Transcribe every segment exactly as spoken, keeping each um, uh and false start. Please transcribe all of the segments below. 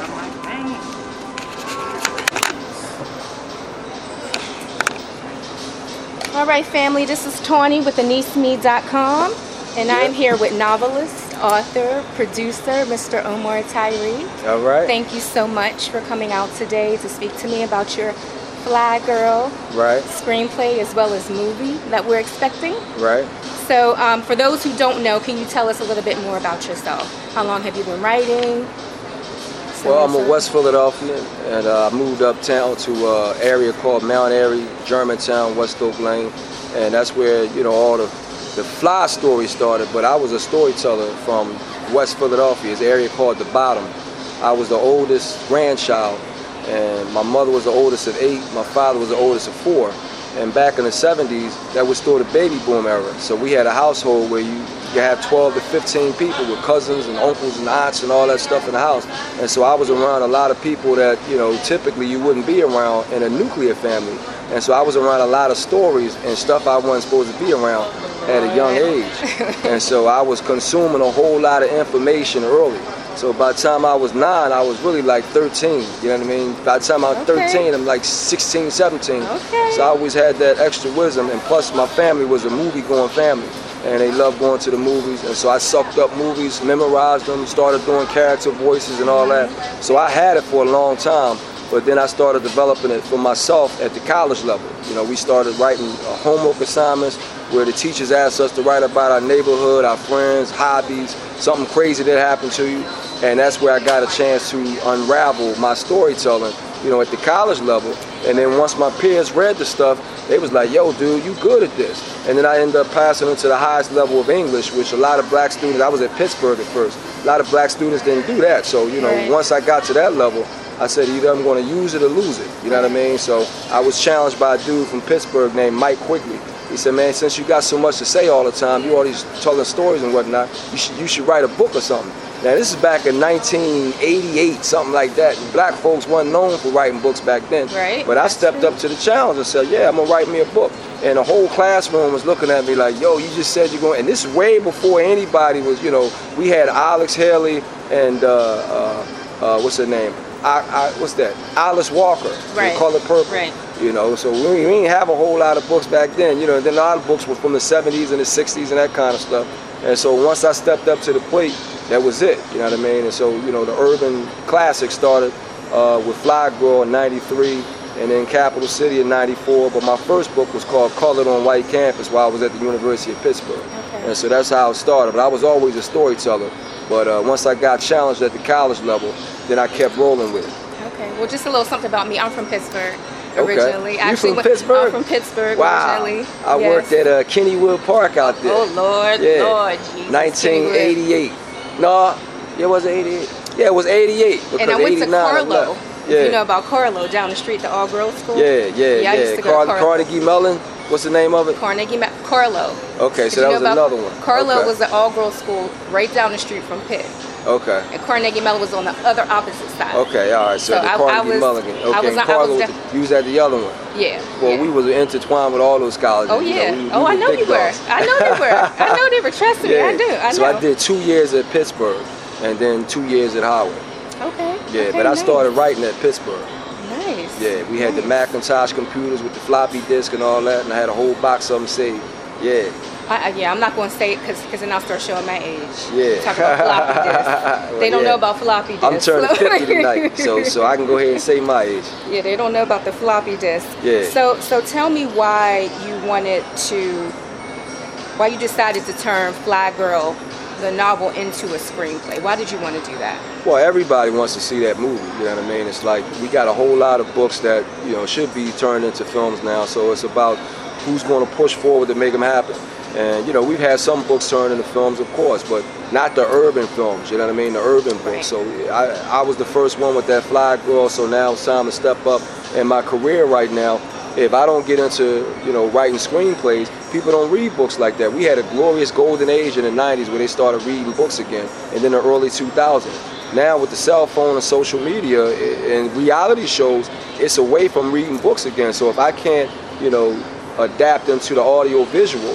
All right, family, this is Tawny with Anise Me dot com, and yeah. I'm here with novelist, author, producer, Mister Omar Tyree. All right. Thank you so much for coming out today to speak to me about your Fly Girl right. screenplay as well as movie that we're expecting. Right. So um, for those who don't know, can you tell us a little bit more about yourself? How long have you been writing? So well, I'm a West Philadelphian, and uh, I moved uptown to an area called Mount Airy, Germantown, West Oak Lane, and that's where, you know, all the, the Fly story started. But I was a storyteller from West Philadelphia. It's an area called The Bottom. I was the oldest grandchild, and my mother was the oldest of eight. My father was the oldest of four. And back in the seventies, that was still the baby boom era. So we had a household where you, you have twelve to fifteen people with cousins and uncles and aunts and all that stuff in the house. And so I was around a lot of people that, you know, typically you wouldn't be around in a nuclear family. And so I was around a lot of stories and stuff I wasn't supposed to be around at a young age. And so I was consuming a whole lot of information early. So by the time I was nine, I was really like thirteen, you know what I mean? By the time I was okay. thirteen, I'm like sixteen, seventeen. Okay. So I always had that extra wisdom, and plus my family was a movie-going family, and they loved going to the movies, and so I sucked up movies, memorized them, started doing character voices and all that. So I had it for a long time, but then I started developing it for myself at the college level. You know, we started writing uh, homework assignments where the teachers asked us to write about our neighborhood, our friends, hobbies, something crazy that happened to you. And that's where I got a chance to unravel my storytelling, you know, at the college level. And then once my peers read the stuff, they was like, yo, dude, you good at this. And then I ended up passing into the highest level of English, which a lot of black students, I was at Pittsburgh at first, a lot of black students didn't do that. So, you know, right. once I got to that level, I said either I'm going to use it or lose it, you know what I mean? So I was challenged by a dude from Pittsburgh named Mike Quigley. He said, man, since you got so much to say all the time, you always telling stories and whatnot, you should, you should write a book or something. Now, this is back in nineteen eighty-eight, something like that. And black folks weren't known for writing books back then. Right. But I stepped true. up to the challenge and said, yeah, I'm going to write me a book. And the whole classroom was looking at me like, yo, you just said you're going. And this is way before anybody was, you know, we had Alex Haley and, uh, uh, uh, what's her name? I, I, what's that? Alice Walker. Right. Color Purple. Right. You know, so we, we didn't have a whole lot of books back then. You know, then a lot of books were from the seventies and the sixties and that kind of stuff. And so once I stepped up to the plate, that was it, you know what I mean? And so, you know, the urban classic started uh, with Fly Girl in ninety-three and then Capital City in ninety-four. But my first book was called Colored on White Campus while I was at the University of Pittsburgh. Okay. And so that's how it started. But I was always a storyteller. But uh, once I got challenged at the college level, then I kept rolling with it. Okay, well, just a little something about me. I'm from Pittsburgh. Okay. Originally, you actually, from went, Pittsburgh? I'm from Pittsburgh wow. originally. I yes. worked at uh, Kennywood Park out there. Oh Lord, yeah. Lord, Jesus. nineteen eighty-eight. No, it wasn't eighty-eight. Yeah, it was eighty-eight. And I went to Carlo. Yeah. You know about Carlo down the street, the all girls school. Yeah, yeah, yeah. yeah. I used to Car- go to Carlo. Carnegie Mellon. What's the name of it? Carnegie Me- Carlo. Okay, so Did that you was know about another one. Carlo okay. was an all girls school right down the street from Pitt. Okay. And Carnegie Mellon was on the other opposite side. Okay, all right. So, so the I, Carnegie I was, Mellon. Okay, I was, Carlo, I was you was at the other one. Yeah. Well, yeah. we was intertwined with all those colleges. Oh yeah. You know, we, oh, we I know you were. dogs. I know they were. I know they were. Trust me, yeah. I do. I know. So I did two years at Pittsburgh, and then two years at Howard. Okay. Yeah, okay, but I nice. started writing at Pittsburgh. Nice. Yeah, we had nice. the Macintosh computers with the floppy disk and all that, and I had a whole box of them saved. Yeah. I, I, yeah, I'm not going to say it because then I'll start showing my age. Yeah. Talk about floppy disks. well, They don't yeah. know about floppy disks. I'm turning fifty tonight, so so I can go ahead and say my age. Yeah, they don't know about the floppy disk. Yeah. So so tell me why you wanted to, why you decided to turn Fly Girl, the novel, into a screenplay. Why did you want to do that? Well, everybody wants to see that movie, you know what I mean? It's like we got a whole lot of books that, you know, should be turned into films now, so it's about who's going to push forward to make them happen. And, you know, we've had some books turned into films, of course, but not the urban films, you know what I mean, the urban books. Right. So I, I was the first one with that Fly Girl, so now it's time to step up in my career right now. If I don't get into, you know, writing screenplays, people don't read books like that. We had a glorious golden age in the nineties where they started reading books again, and then the early two thousands. Now with the cell phone and social media and reality shows, it's away from reading books again. So if I can't, you know, adapt into the audio visual,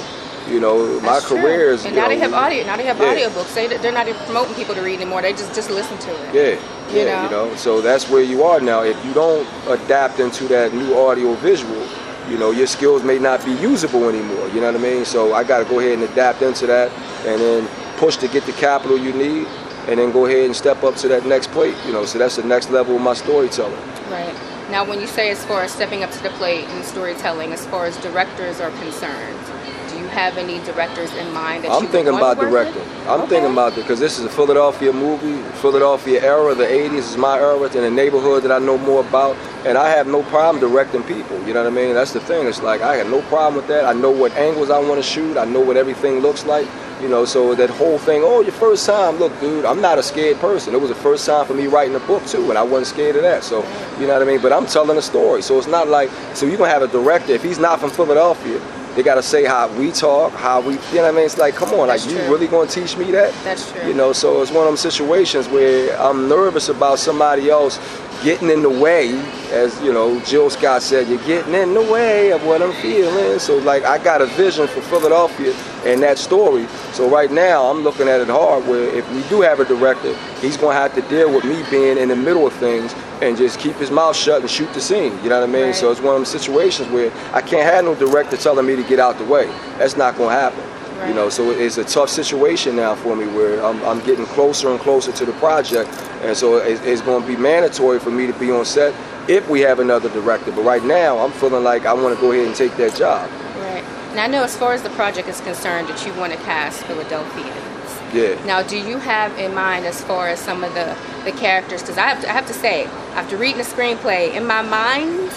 You know, my That's true. career is. And you now know, they have audio. Now they have yeah. audiobooks. They they're not even promoting people to read anymore. They just just listen to it. Yeah, You yeah, know? you know. So that's where you are now. If you don't adapt into that new audio visual, you know, your skills may not be usable anymore. You know what I mean? So I got to go ahead and adapt into that, and then push to get the capital you need, and then go ahead and step up to that next plate. You know, so that's the next level of my storytelling. Right. Now, when you say as far as stepping up to the plate in storytelling, as far as directors are concerned, do you have any directors in mind that I'm you thinking would want about to work directing. with? I'm Okay. thinking about it because this is a Philadelphia movie, Philadelphia era, the eighties is my era, in a neighborhood that I know more about, and I have no problem directing people. You know what I mean? That's the thing. It's like I have no problem with that. I know what angles I want to shoot. I know what everything looks like. You know, so that whole thing, oh, your first time, look, dude, I'm not a scared person. It was the first time for me writing a book, too, and I wasn't scared of that. So, you know what I mean? But I'm telling a story. So it's not like, so you're going to have a director, if he's not from Philadelphia, they got to say how we talk, how we, you know what I mean? It's like, come on, That's like, you true. really going to teach me that? That's true. You know, so it's one of them situations where I'm nervous about somebody else getting in the way, as, you know, Jill Scott said, you're getting in the way of what I'm feeling. So, like, I got a vision for Philadelphia and that story. So right now, I'm looking at it hard where if we do have a director, he's going to have to deal with me being in the middle of things and just keep his mouth shut and shoot the scene. You know what I mean? Right. So it's one of them situations where I can't have no director telling me to get out the way. That's not going to happen. Right. You know, so it's a tough situation now for me where I'm, I'm getting closer and closer to the project, and so it's, it's going to be mandatory for me to be on set if we have another director. But right now, I'm feeling like I want to go ahead and take that job. Right. And I know as far as the project is concerned that you want to cast Philadelphians. Yeah. Now, do you have in mind as far as some of the, the characters? Because I have to, I have to say, after reading the screenplay, in my mind,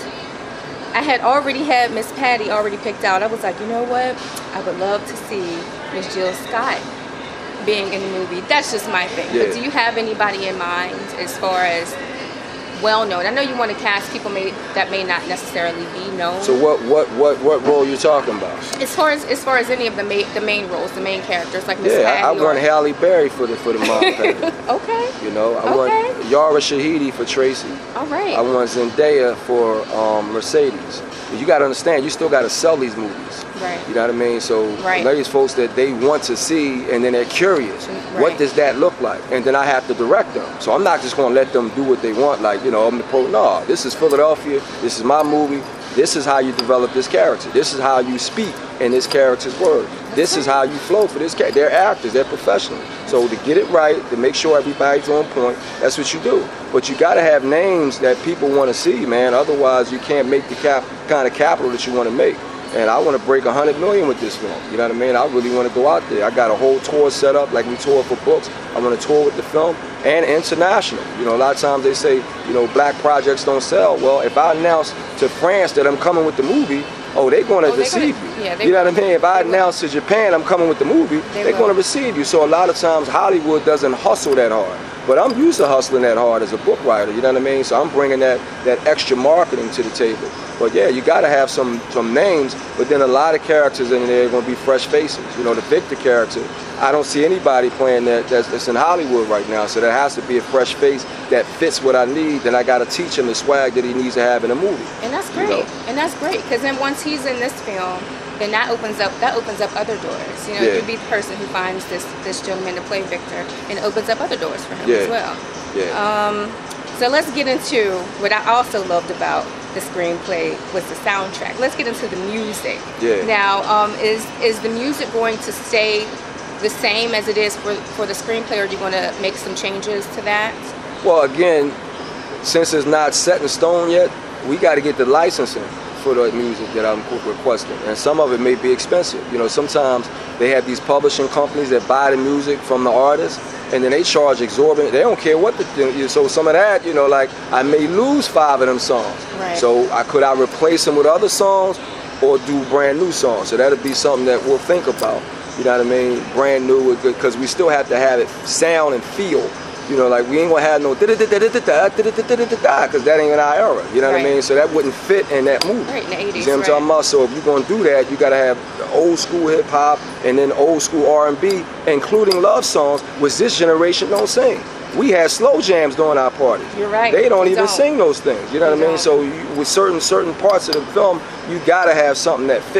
I had already had Miss Patty already picked out. I was like, you know what? I would love to see Miss Jill Scott being in the movie. That's just my thing. Yeah. But do you have anybody in mind as far as well-known? I know you want to cast people may, that may not necessarily be known. So what what what what role you talking about? As far as as far as any of the main the main roles, the main characters, like Miss Yeah, Patty. I, I or- won Halle Berry for the for the mom thing. Okay. You know, I Okay. won Yara Shahidi for Tracy. All right. I won Zendaya for um, Mercedes. You got to understand, you still got to sell these movies. Right. You know what I mean? So Right. ladies, folks that they want to see, and then they're curious. Right. What does that look like? And then I have to direct them. So I'm not just going to let them do what they want. Like, you know, I'm the pro. No, this is Philadelphia. This is my movie. This is how you develop this character. This is how you speak in this character's word. This is how you flow for this character. They're actors. They're professionals. So to get it right, to make sure everybody's on point, that's what you do. But you got to have names that people want to see, man. Otherwise, you can't make the cap kind of capital that you want to make. And I want to break a hundred million with this film. You know what I mean? I really want to go out there. I got a whole tour set up, like we tour for books. I want to tour with the film and international. You know, a lot of times they say, you know, black projects don't sell. Well, if I announce to France that I'm coming with the movie, oh, they're going to Oh, they're receive gonna- you. yeah, they you know what I will. mean? If I They will. announce to Japan I'm coming with the movie, They they're will. going to receive you. So a lot of times Hollywood doesn't hustle that hard. But I'm used to hustling that hard as a book writer, you know what I mean? So I'm bringing that, that extra marketing to the table. But yeah, you got to have some, some names, but then a lot of characters in there are going to be fresh faces. You know, the Victor character, I don't see anybody playing that that's, that's in Hollywood right now, so there has to be a fresh face that fits what I need. Then I got to teach him the swag that he needs to have in a movie. And that's You great. know? And that's great because then once he's in this film, then that opens up that opens up other doors. You know, Yeah. you'd be the person who finds this this gentleman to play Victor, and it opens up other doors for him Yeah. as well. Yeah. Um, so let's get into what I also loved about the screenplay was the soundtrack. Let's get into the music. Yeah. Now, um, is is the music going to stay the same as it is for for the screenplay, or are you going to make some changes to that? Well, again, since it's not set in stone yet, we got to get the licensing for the music that I'm requesting, and some of it may be expensive. You know, sometimes they have these publishing companies that buy the music from the artist, and then they charge exorbitant. They don't care what the thing. So some of that, you know, like I may lose five of them songs. Right. So I could I replace them with other songs, or do brand new songs. So that'll be something that we'll think about. You know what I mean? Brand new, because we still have to have it sound and feel. You know, like we ain't gonna have no da da da da da da da da da da, because that ain't in our era. You know what Right. I mean? So that wouldn't fit in that movie. Right, in the eighties, You see what I'm right. talking about? So if you're gonna do that, you gotta have old school hip hop and then old school R and B, including love songs, which this generation don't sing. We had slow jams during our parties. You're right. They don't We even don't. sing those things. You know We what I mean? don't. So you, with certain certain parts of the film, you gotta have something that fits.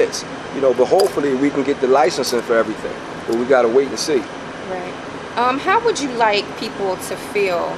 you know, but hopefully we can get the licensing for everything. But we got to wait and see. Right. Um, how would you like people to feel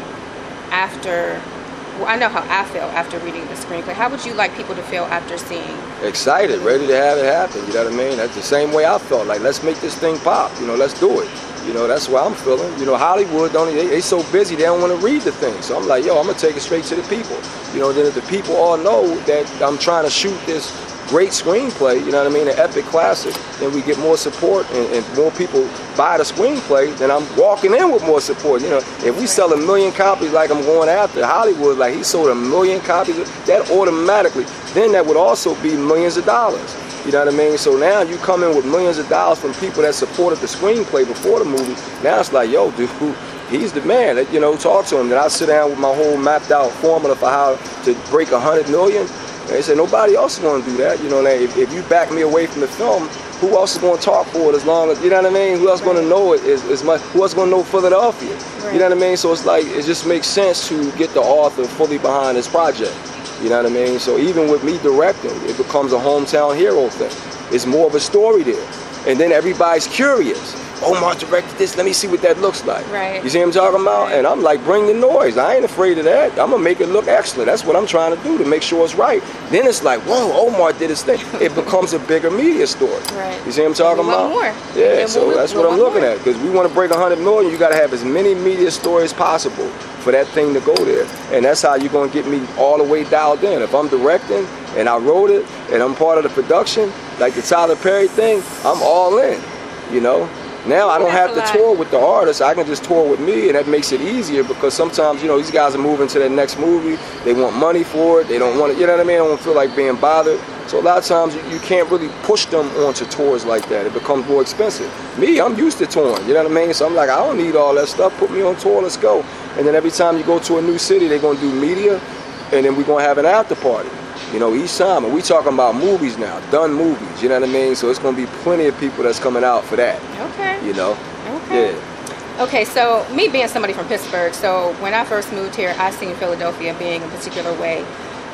after, well, I know how I feel after reading the screenplay. How would you like people to feel after seeing? Excited, ready to have it happen, you know what I mean? That's the same way I felt, like, let's make this thing pop, you know, let's do it. You know, that's what I'm feeling. You know, Hollywood, don't they, they so busy, they don't want to read the thing. So I'm like, yo, I'm going to take it straight to the people. You know, then if the people all know that I'm trying to shoot this great screenplay, you know what I mean, an epic classic, then we get more support and, and more people buy the screenplay, then I'm walking in with more support. You know, if we sell a million copies like I'm going after, Hollywood, like he sold a million copies, that automatically, then that would also be millions of dollars. You know what I mean? So now you come in with millions of dollars from people that supported the screenplay before the movie. Now it's like, yo, dude, he's the man. You know, talk to him. Then I sit down with my whole mapped out formula for how to break a hundred million. And they say nobody else is going to do that. You know, if, if you back me away from the film, who else is going to talk for it as long as, you know what I mean? Who else is going to know it as, as much? Who else is going to know Philadelphia? Right. You know what I mean? So it's like, it just makes sense to get the author fully behind this project. You know what I mean? So even with me directing, it becomes a hometown hero thing. It's more of a story there. And then everybody's curious. Omar directed this, let me see what that looks like. Right. You see what I'm talking about? Right. And I'm like, bring the noise. I ain't afraid of that. I'm gonna make it look excellent. That's what I'm trying to do, to make sure it's right. Then it's like, whoa, Omar did his thing. It becomes a bigger media story. Right. You see what I'm talking we about? Want more. Yeah, and so we'll, that's we'll what I'm looking more. at. Because we want to break one hundred million, you gotta have as many media stories possible for that thing to go there. And that's how you're gonna get me all the way dialed in. If I'm directing and I wrote it and I'm part of the production, like the Tyler Perry thing, I'm all in, you know? Now I don't have to tour with the artist. I can just tour with me, and that makes it easier because sometimes, you know, these guys are moving to their next movie. They want money for it. They don't want it, you know what I mean? I don't feel like being bothered. So a lot of times you, you can't really push them onto tours like that. It becomes more expensive. Me, I'm used to touring, you know what I mean? So I'm like, I don't need all that stuff. Put me on tour, let's go. And then every time you go to a new city, they're going to do media, and then we're going to have an after party. You know, each time. And we talking about movies now, done movies, you know what I mean? So it's going to be plenty of people that's coming out for that. Okay. You know? Okay. Yeah. Okay, so me being somebody from Pittsburgh, so when I first moved here, I seen Philadelphia being a particular way.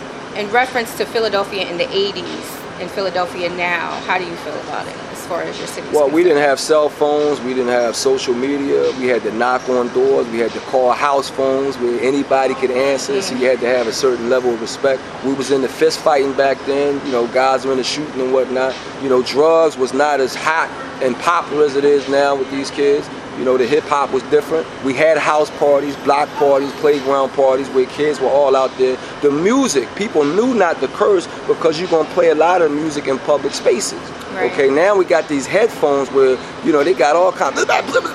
In reference to Philadelphia in the eighties and Philadelphia now, how do you feel about it as far as your city? Well, we didn't have cell phones, we didn't have social media, we had to knock on doors, we had to call house phones where anybody could answer, mm-hmm. So you had to have a certain level of respect. We was in the fist fighting back then, you know, guys were in the shooting and whatnot. You know, drugs was not as hot and popular as it is now with these kids. You know, the hip hop was different. We had house parties, block parties, playground parties where kids were all out there. The music, people knew not to curse because you're going to play a lot of music in public spaces. Right. Okay, now we got these headphones where, you know, they got all kinds of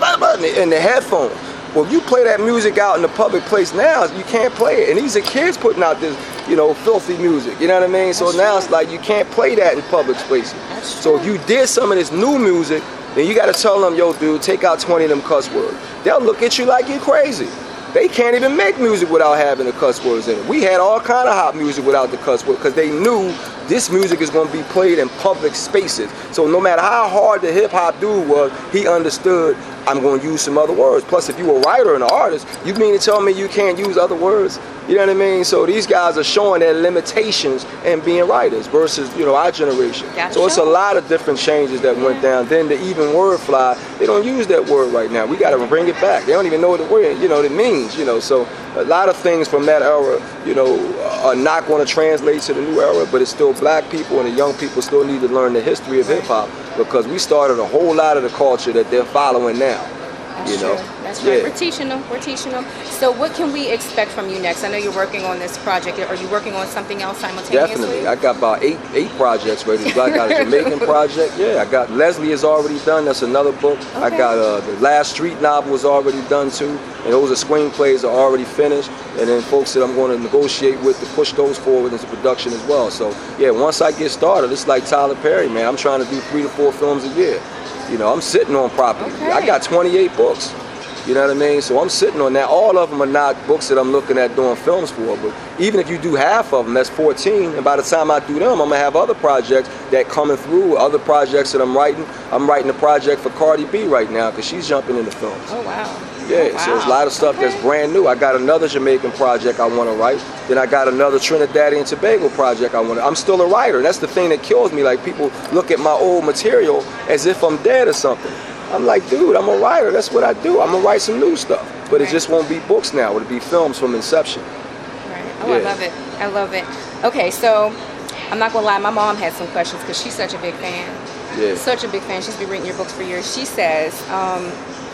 in the headphones. Well, if you play that music out in the public place now, you can't play it. And these are kids putting out this, you know, filthy music. You know what I mean? So That's now true. It's like you can't play that in public spaces. That's so if you did some of this new music, then you got to tell them, yo, dude, take out twenty of them cuss words. They'll look at you like you're crazy. They can't even make music without having the cuss words in it. We had all kind of hot music without the cuss words because they knew this music is going to be played in public spaces. So no matter how hard the hip-hop dude was, he understood I'm going to use some other words. Plus, if you're a writer and an artist, you mean to tell me you can't use other words? You know what I mean? So these guys are showing their limitations in being writers versus, you know, our generation. Gotcha. So it's a lot of different changes that went down. Then the even word fly, they don't use that word right now. We got to bring it back. They don't even know what the word, you know, it means, you know. So a lot of things from that era, you know, are not going to translate to the new era, but it's still black people and the young people still need to learn the history of hip hop because we started a whole lot of the culture that they're following now. That's you know? True. That's right. Yeah. We're teaching them. We're teaching them. So what can we expect from you next? I know you're working on this project. Are you working on something else simultaneously? Definitely. I got about eight eight projects ready. I got a Jamaican project. Yeah, I got Leslie is already done. That's another book. Okay. I got uh, the Last Street novel was already done too. And those are screenplays are already finished. And then folks that I'm going to negotiate with to push those forward into production as well. So yeah, once I get started, it's like Tyler Perry, man. I'm trying to do three to four films a year. You know, I'm sitting on property. Okay. I got twenty-eight books. You know what I mean? So I'm sitting on that. All of them are not books that I'm looking at doing films for. But even if you do half of them, that's fourteen. And by the time I do them, I'm going to have other projects that coming through, other projects that I'm writing. I'm writing a project for Cardi B right now because she's jumping into films. Oh, wow. Yeah, Oh, so there's a wow. lot of stuff Okay. that's brand new. I got another Jamaican project I want to write. Then I got another Trinidadian and Tobago project I want to. I'm still a writer. That's the thing that kills me. Like, people look at my old material as if I'm dead or something. I'm like, dude, I'm a writer. That's what I do. I'm gonna write some new stuff. But Right. it just won't be books now. It'll be films from inception. Right. Oh, I Yeah. love it. I love it. Okay, so I'm not gonna lie. My mom had some questions because she's such a big fan. Yeah. Such a big fan. She's been reading your books for years. She says, um,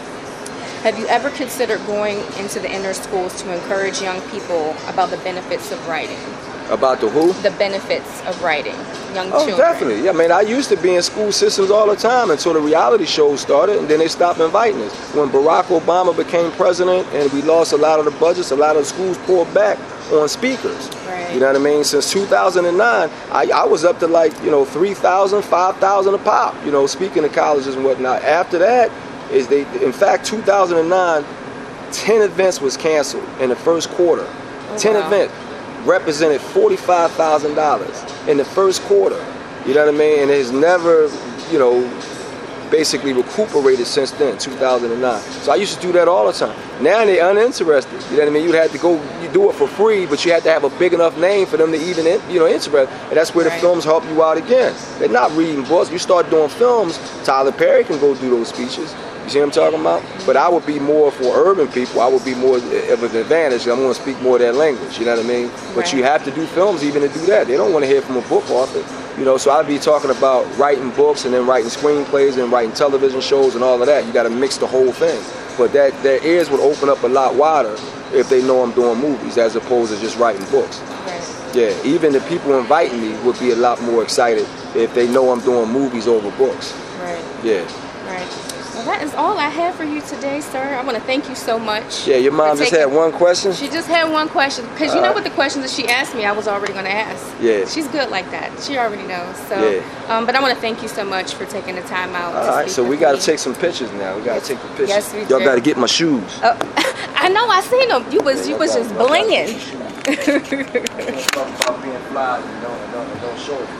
have you ever considered going into the inner schools to encourage young people about the benefits of writing? About the who? The benefits of writing, young Oh, children. definitely. Yeah, man, I used to be in school systems all the time until the reality shows started, and then they stopped inviting us. When Barack Obama became president and we lost a lot of the budgets, a lot of the schools pulled back on speakers. Right. You know what I mean? Since two thousand nine, I, I was up to like, you know, three thousand, five thousand a pop, you know, speaking to colleges and whatnot. After that, is they, in fact, two thousand nine, ten events was canceled in the first quarter. Oh, ten wow. events represented forty-five thousand dollars in the first quarter. You know what I mean? And it's never, you know, basically recuperated since then, two thousand nine. So I used to do that all the time. Now they're uninterested. You know what I mean? You'd have to go, you do it for free, but you had to have a big enough name for them to even, you know, interest. And that's where the Right. films help you out again. They're not reading books. You start doing films, Tyler Perry can go do those speeches. You see what I'm talking about? But I would be more for urban people. I would be more of an advantage. I'm going to speak more their language. You know what I mean? But Right. you have to do films even to do that. They don't want to hear from a book author. You know, so I'd be talking about writing books and then writing screenplays and writing television shows and all of that. You got to mix the whole thing. But that their ears would open up a lot wider if they know I'm doing movies as opposed to just writing books. Right. Yeah, even the people inviting me would be a lot more excited if they know I'm doing movies over books. Right. Yeah. Right. Well, that is all I have for you today, sir. I want to thank you so much. Yeah, your mom for just taking- had one question? She just had one question because you know Alright. what the questions that she asked me, I was already going to ask. Yeah. She's good like that. She already knows. So, Yeah. um, but I want to thank you so much for taking the time out. All to right, speak so we with got to me. take some pictures now. We got to take the pictures. Yes, we Y'all do. got to get my shoes. Oh, I know. I seen them. You was you y'all was gotta- just y'all gotta blinging. get your shoes. Don't talk about being fly, you know, and don't, and don't show it.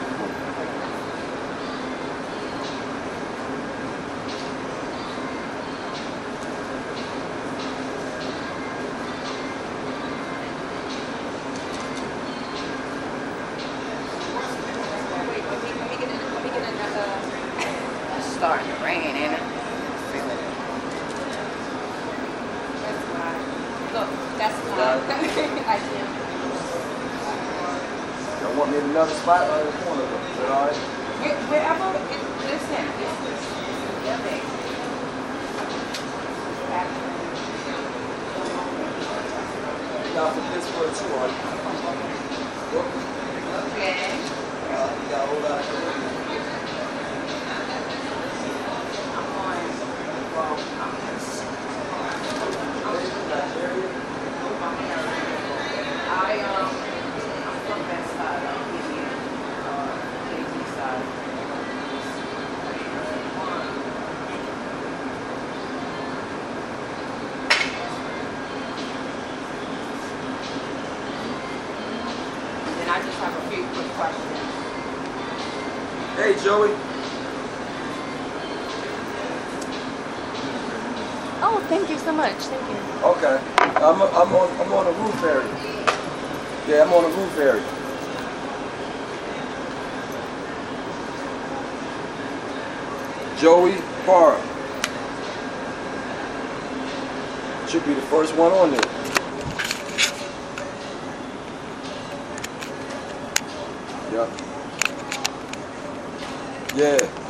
It's starting to rain, ain't it? Feel it. That's why. Look, that's why. I do. Y'all want me in another spot or in the corner? Is that all right? Where- Wherever, it, listen, it's, it's, yeah, babe. Y'all from Pittsburgh too, are you? Okay. Uh, you got a whole lot of Caribbean. I'm on, well, I'm I, um, I'm from that side, I'm Indian, uh, K T side. And I just have a few quick questions. Hey, Joey. Oh, thank you so much. Thank you. Okay. I'm, I'm on I'm on the roof area. Yeah, I'm on the roof area. Joey Park. Should be the first one on there. Yep. Yeah.